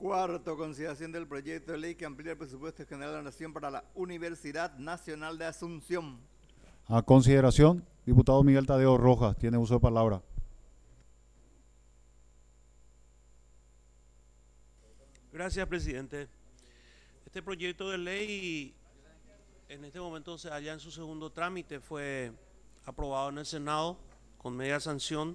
Cuarto, consideración del proyecto de ley que amplía el presupuesto general de la Nación para la Universidad Nacional de Asunción. A consideración, diputado Miguel Tadeo Rojas, tiene uso de palabra. Gracias, presidente. Este proyecto de ley en este momento se halla en su segundo trámite, fue aprobado en el Senado con media sanción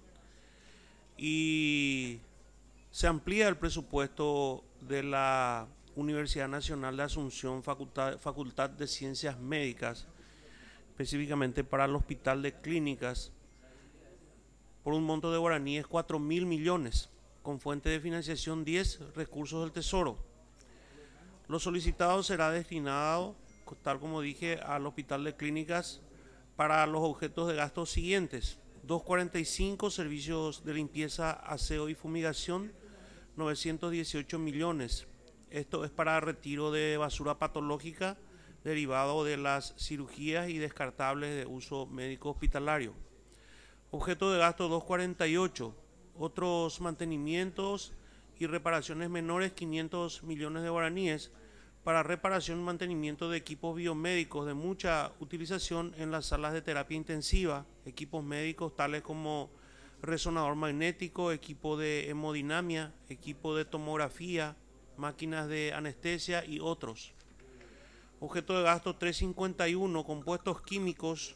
y se amplía el presupuesto de la Universidad Nacional de Asunción, Facultad de Ciencias Médicas, específicamente para el Hospital de Clínicas, por un monto de guaraníes 4.000 millones, con fuente de financiación 10 recursos del Tesoro. Lo solicitado será destinado, tal como dije, al Hospital de Clínicas para los objetos de gastos siguientes: 245 servicios de limpieza, aseo y fumigación, 918 millones. Esto es para retiro de basura patológica derivado de las cirugías y descartables de uso médico hospitalario. Objeto de gasto 248, otros mantenimientos y reparaciones menores, 500 millones de guaraníes para reparación y mantenimiento de equipos biomédicos de mucha utilización en las salas de terapia intensiva, equipos médicos tales como resonador magnético, equipo de hemodinamia, equipo de tomografía, máquinas de anestesia y otros. Objeto de gasto 351, compuestos químicos,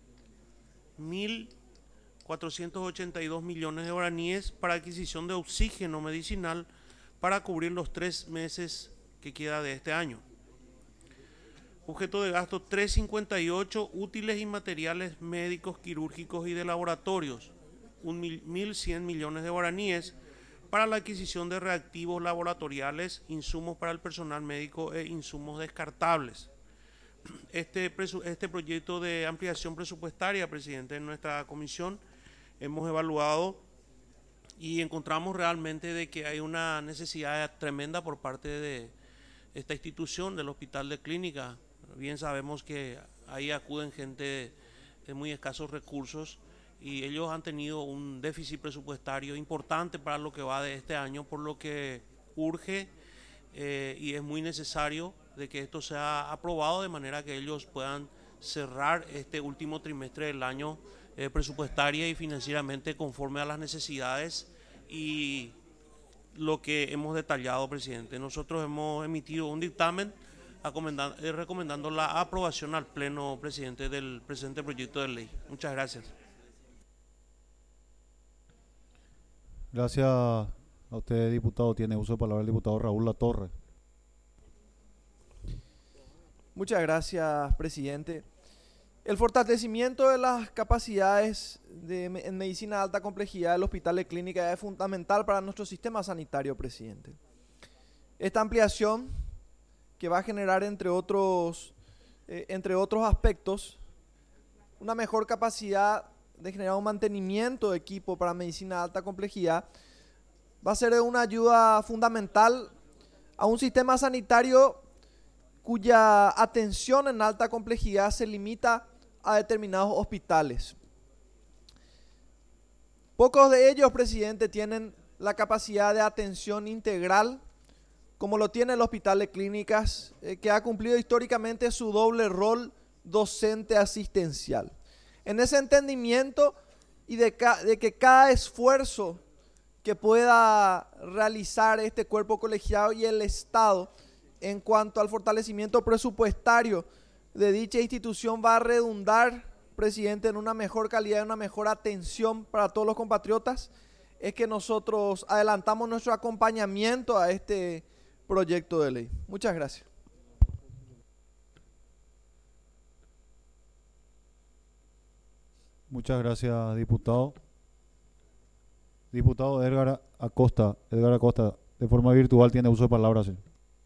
1.482 millones de guaraníes para adquisición de oxígeno medicinal para cubrir los 3 meses que queda de este año. Objeto de gasto 358, útiles y materiales médicos, quirúrgicos y de laboratorios, 1.100 millones de guaraníes para la adquisición de reactivos laboratoriales, insumos para el personal médico e insumos descartables. Este proyecto de ampliación presupuestaria, presidente, en nuestra comisión hemos evaluado y encontramos realmente de que hay una necesidad tremenda por parte de esta institución, del Hospital de Clínica. Bien sabemos que ahí acuden gente de muy escasos recursos y ellos han tenido un déficit presupuestario importante para lo que va de este año, por lo que urge y es muy necesario de que esto sea aprobado de manera que ellos puedan cerrar este último trimestre del año presupuestaria y financieramente conforme a las necesidades y lo que hemos detallado, presidente. Nosotros hemos emitido un dictamen recomendando la aprobación al Pleno, presidente, del presente proyecto de ley. Muchas gracias. Gracias a usted, diputado. Tiene uso de palabra el diputado Raúl Latorre. Muchas gracias, presidente. El fortalecimiento de las capacidades en medicina de alta complejidad del Hospital de Clínica es fundamental para nuestro sistema sanitario, presidente. Esta ampliación, que va a generar, entre otros aspectos, una mejor capacidad de generar un mantenimiento de equipo para medicina de alta complejidad, va a ser de una ayuda fundamental a un sistema sanitario cuya atención en alta complejidad se limita a determinados hospitales. Pocos de ellos, presidente, tienen la capacidad de atención integral como lo tiene el Hospital de Clínicas, que ha cumplido históricamente su doble rol docente asistencial. En ese entendimiento y de que cada esfuerzo que pueda realizar este cuerpo colegiado y el Estado en cuanto al fortalecimiento presupuestario de dicha institución va a redundar, presidente, en una mejor calidad, en una mejor atención para todos los compatriotas, es que nosotros adelantamos nuestro acompañamiento a este proyecto de ley. Muchas gracias. Muchas gracias, diputado. Diputado Edgar Acosta, de forma virtual tiene uso de palabra. Sí.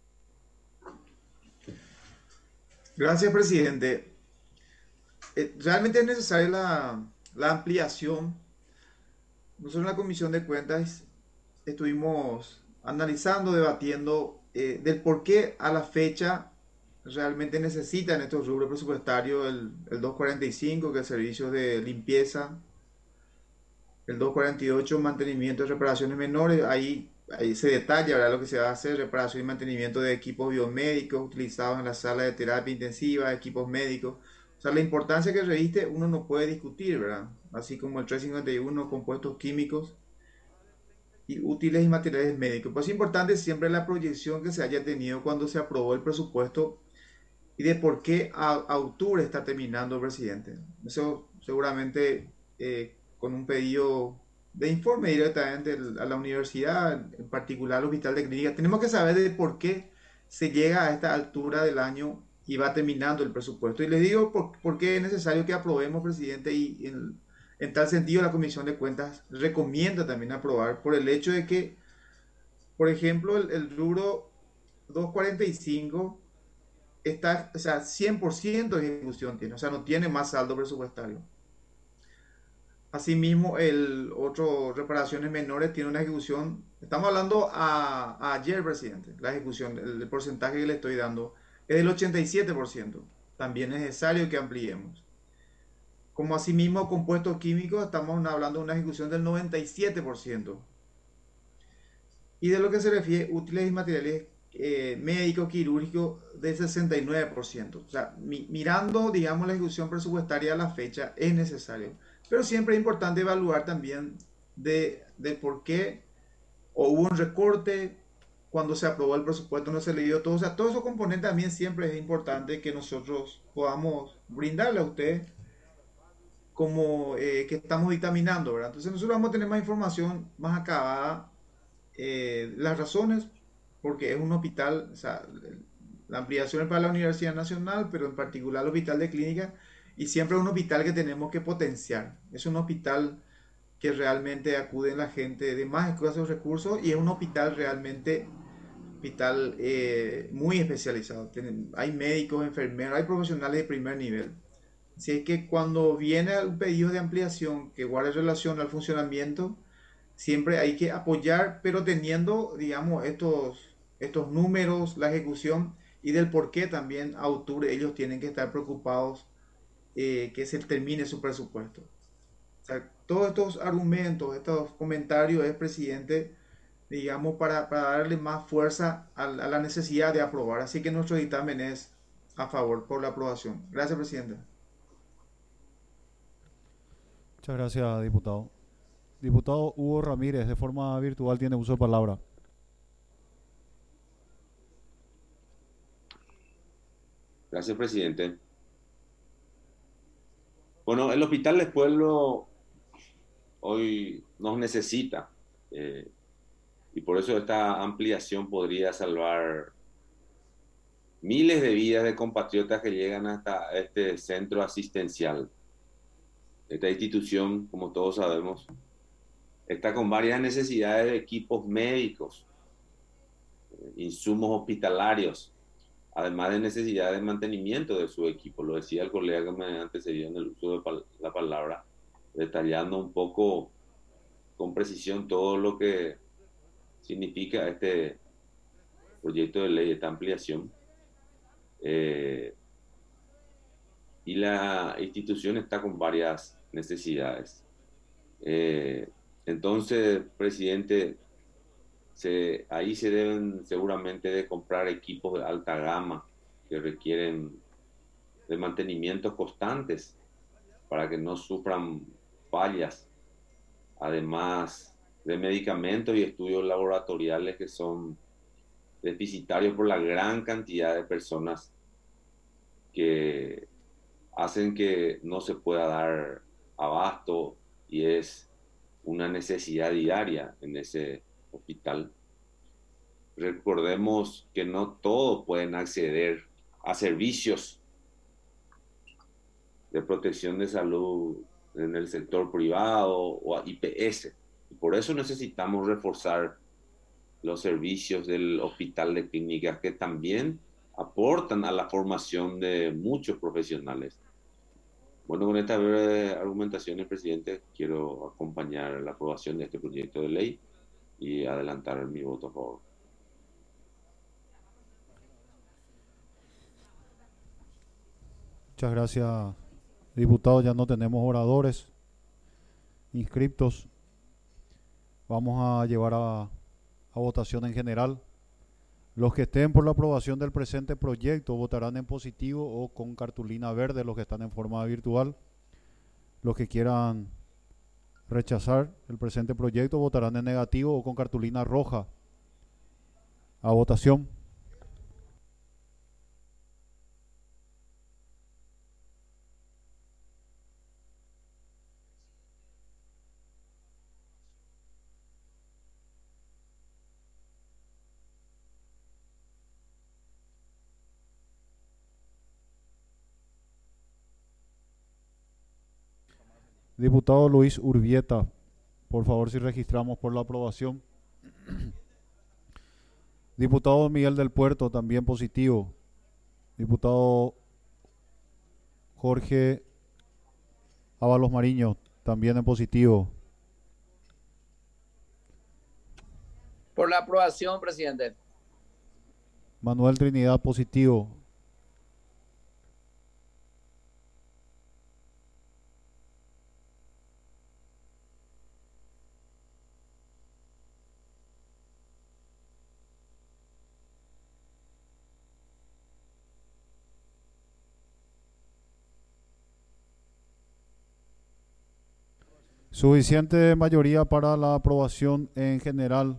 Gracias, presidente. Realmente es necesaria la ampliación. Nosotros en la Comisión de Cuentas estuvimos analizando, debatiendo del por qué a la fecha realmente necesitan estos rubros presupuestarios, el 245, que es servicios de limpieza, el 248, mantenimiento y reparaciones menores. Ahí ahí se detalla, ¿verdad?, lo que se va a hacer: reparación y mantenimiento de equipos biomédicos utilizados en la sala de terapia intensiva, equipos médicos. O sea, la importancia que reviste uno no puede discutir, ¿verdad? Así como el 351, compuestos químicos y útiles y materiales médicos. Pues es importante siempre la proyección que se haya tenido cuando se aprobó el presupuesto y de por qué a octubre está terminando el presidente. Eso seguramente con un pedido de informe directamente a la universidad, en particular al Hospital de Clínicas. Tenemos que saber de por qué se llega a esta altura del año y va terminando el presupuesto. Y les digo por qué es necesario que aprobemos, presidente, y en tal sentido la Comisión de Cuentas recomienda también aprobar, por el hecho de que, por ejemplo, el rubro 245 está, o sea, 100% de ejecución tiene, o sea, no tiene más saldo presupuestario. Asimismo, el otro, reparaciones menores, tiene una ejecución, estamos hablando a ayer, presidente, la ejecución, el porcentaje que le estoy dando es del 87%. También es necesario que ampliemos. Como asimismo, compuestos químicos, estamos hablando de una ejecución del 97%. Y de lo que se refiere útiles y materiales médicos, quirúrgicos, de 69%. O sea, mirando, digamos, la ejecución presupuestaria a la fecha, es necesario. Pero siempre es importante evaluar también de por qué o hubo un recorte cuando se aprobó el presupuesto, no se le dio todo. O sea, todos esos componentes también siempre es importante que nosotros podamos brindarle a usted como que estamos dictaminando, ¿verdad? Entonces nosotros vamos a tener más información más acabada, las razones, porque es un hospital, o sea, la ampliación es para la Universidad Nacional, pero en particular el Hospital de Clínica, y siempre es un hospital que tenemos que potenciar. Es un hospital que realmente acuden la gente de más escasos recursos y es un hospital realmente hospital muy especializado. Hay médicos, enfermeros, hay profesionales de primer nivel. Así es que cuando viene un pedido de ampliación que guarde relación al funcionamiento, siempre hay que apoyar, pero teniendo, digamos, estos números, la ejecución y del por qué también a octubre ellos tienen que estar preocupados que se termine su presupuesto. O sea, todos estos argumentos, estos comentarios es, presidente, digamos, para darle más fuerza a la necesidad de aprobar. Así que nuestro dictamen es a favor por la aprobación. Gracias, presidente. Muchas gracias, diputado. Diputado Hugo Ramírez, de forma virtual, tiene uso de palabra. Gracias, presidente. Bueno, el Hospital del Pueblo hoy nos necesita y por eso esta ampliación podría salvar miles de vidas de compatriotas que llegan hasta este centro asistencial. Esta institución, como todos sabemos, está con varias necesidades de equipos médicos, insumos hospitalarios, además de necesidad de mantenimiento de su equipo. Lo decía el colega que me antecedió en el uso de la palabra, detallando un poco con precisión todo lo que significa este proyecto de ley, esta ampliación. Y la institución está con varias necesidades. Entonces, presidente, ahí se deben seguramente de comprar equipos de alta gama que requieren de mantenimientos constantes para que no sufran fallas, además de medicamentos y estudios laboratoriales que son deficitarios por la gran cantidad de personas que hacen que no se pueda dar abasto y es una necesidad diaria en ese hospital. Recordemos que no todos pueden acceder a servicios de protección de salud en el sector privado o a IPS. Y por eso necesitamos reforzar los servicios del Hospital de Clínicas que también aportan a la formación de muchos profesionales. Bueno, con esta breve argumentación, presidente, quiero acompañar la aprobación de este proyecto de ley y adelantar mi voto a favor. Muchas gracias, diputado. Ya no tenemos oradores inscriptos. Vamos a llevar a a votación en general. Los que estén por la aprobación del presente proyecto votarán en positivo o con cartulina verde, los que están en forma virtual. Los que quieran rechazar el presente proyecto votarán en negativo o con cartulina roja. A votación. Diputado Luis Urbieta, por favor, si registramos por la aprobación. Diputado Miguel del Puerto, también positivo. Diputado Jorge Ábalos Mariño, también en positivo. Por la aprobación, presidente. Manuel Trinidad, positivo. Suficiente mayoría para la aprobación en general.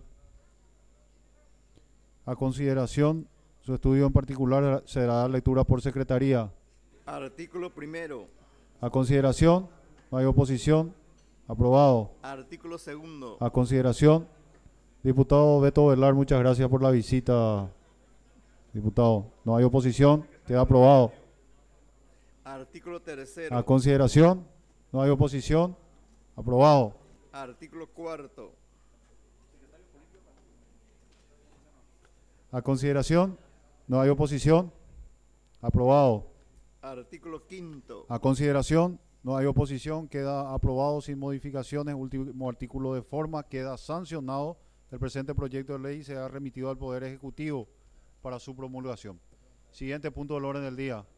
A consideración, su estudio en particular será lectura por secretaría. Artículo primero. A consideración, no hay oposición. Aprobado. Artículo segundo. A consideración, diputado Beto Velar, muchas gracias por la visita. Diputado, no hay oposición, queda aprobado. Artículo tercero. A consideración, no hay oposición. Aprobado. Artículo cuarto. A consideración, no hay oposición. Aprobado. Artículo quinto. A consideración, no hay oposición. Queda aprobado sin modificaciones. Último artículo de forma. Queda sancionado el presente proyecto de ley y se ha remitido al Poder Ejecutivo para su promulgación. Siguiente punto del orden del día.